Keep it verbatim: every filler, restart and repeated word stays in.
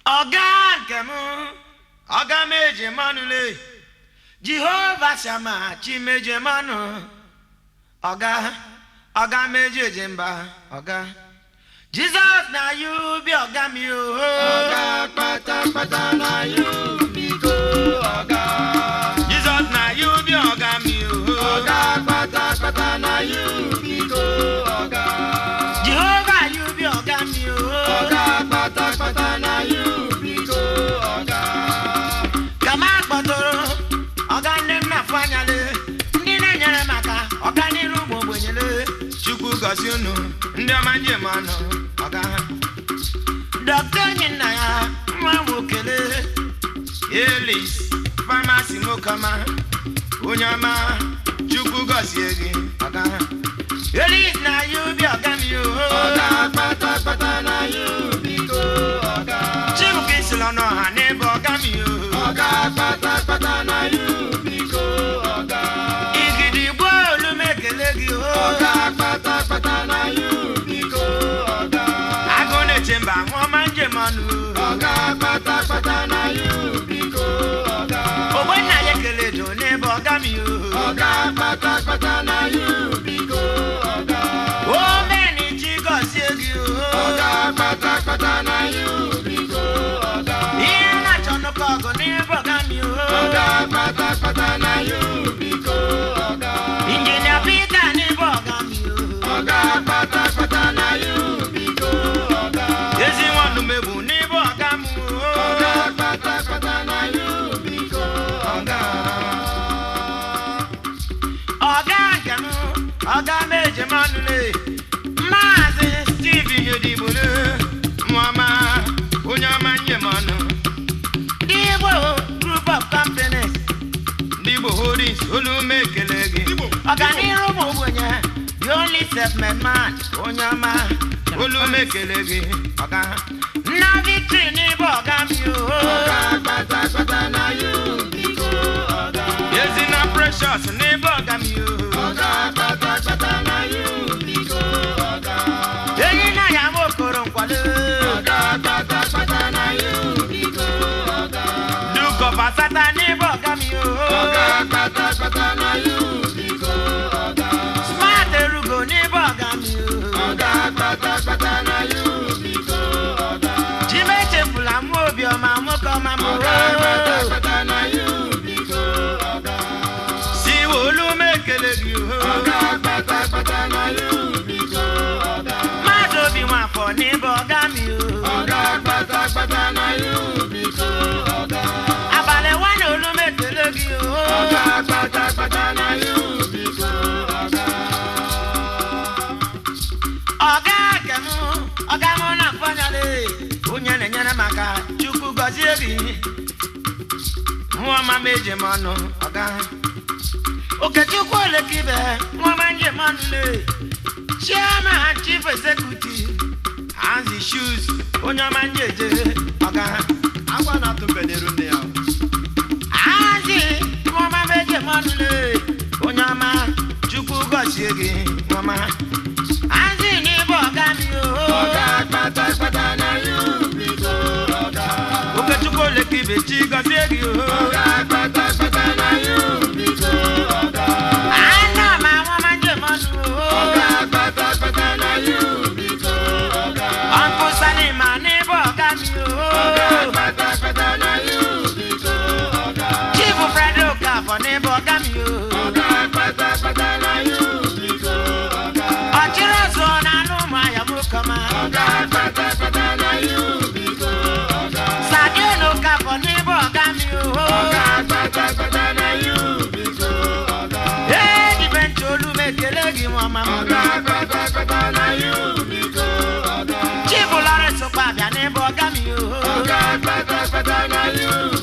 Oga kemu, oga meje manule. Jehovah Shama, chimeje manu. Oga, oga meje jemba, oga. Jesus na you be oga mi o. Oga pata pata na you be go oga. Jesus na you be oga mi o. Oga pata pata na you be go oga. Jehovah you be oga mi o. Oga pata pata na you be go oga. Kama kpotoro, oga nem na fanyale. Ndi na nyere maka, oga ni rubo bonyele. Chukwu gosi unu, ndi amanje mano, oga. Doctor nyina ya, mwa mokele. Elis, pharmacy mokama. Onyama, Chukwu gosi egi, oga. Elis na you be oga mi o. Oga pata pata na you be go oga. Chibu kisilo no ha nebo oga mi o. Oga pata pata na you be go oga. Igidi bo lu mekele gi o. Oga pata pata na you be go oga. Agone chemba mo manje manu. Oga pata pata na you be go oga. Obo na yekele do nebo oga mi o. Oga pata pata na you be go oga. O meni chigo siegi o. Oga pata pata na you be go oga. Iye na chono kogo nebo oga mi o. Oga pata pata na you be go oga. Engineer Peter nebo oga mi o. Oga pata pata na you be go oga. Ezi wanu mebu nebo oga mu o. Oga pata pata na you be go oga. Oga nkemu, oga meje manule. Mazi Steve Yodibulu, Mwama, Unyama Nyemanu. Dibo group of companies. Dibo Holdings, Ulu Mekelegi. Oga ni rubo bunye, the only self-made man. Unyama, Ulu Mekelegi. Oga, na victory ni boga mi o. Oga pata pata na you be go oga. Yes, in a precious ni boga mi o. Oga pata pata na you be go oga. Eyi na ya mo koro nkwale. Oga pata pata na you be go oga. Duko pasata ni boga mi o. Oga pata pata na you be go oga. Smart erugo ni boga mi o. Oga pata pata na you be go oga. Chimeche fula mu obi ọma mo ko ma mo. Oga pata pata na you be go oga. Si olu mekele gi o. Oga pata pata na you be go oga. Ma do bi wa fo ni boga mi o. Oga pata pata na you be go oga. Abale wa ni olu mekele gi o. Oga pata pata na you be go oga. Oga kemu, oga mo na fanyale. Onye na nyere maka Chukwu gozie bi. Mwama meje manu, oga. Oke Chukwu olekibe, mwama nje manu le. Chairman Chief Executive, Hansi Shoes, onye ọma njeje, oga. Agwa na tumbederu ne ya. Hansi, mwama meje manu le. Onye ọma Chukwu gozie gi, mwama. Hansi ni boga mi o. Oga pata pata na you be go oga. Oke Chukwu olekibe chi gozie gi o. Oga pata pata na you be go oga. Ana ma mwama nje manu o. Oga pata pata na you be go oga. Uncle Salima ni boga mi o. Oga pata pata na you be go oga. Chief Fred Okafor ni boga mi o. Oga pata pata na you be go oga. Ọchịrị ọzọ na anụmanya m kọma. Oga pata pata na you be go oga. Sadin Okafor ni boga mi o. Oga pata pata na you be go oga. Ee dibenti olu mekele gị nwa mama. Oga pata pata na you be go oga. Chief Lawrence Ukpabia ni boga mi o. Oga pata pata na you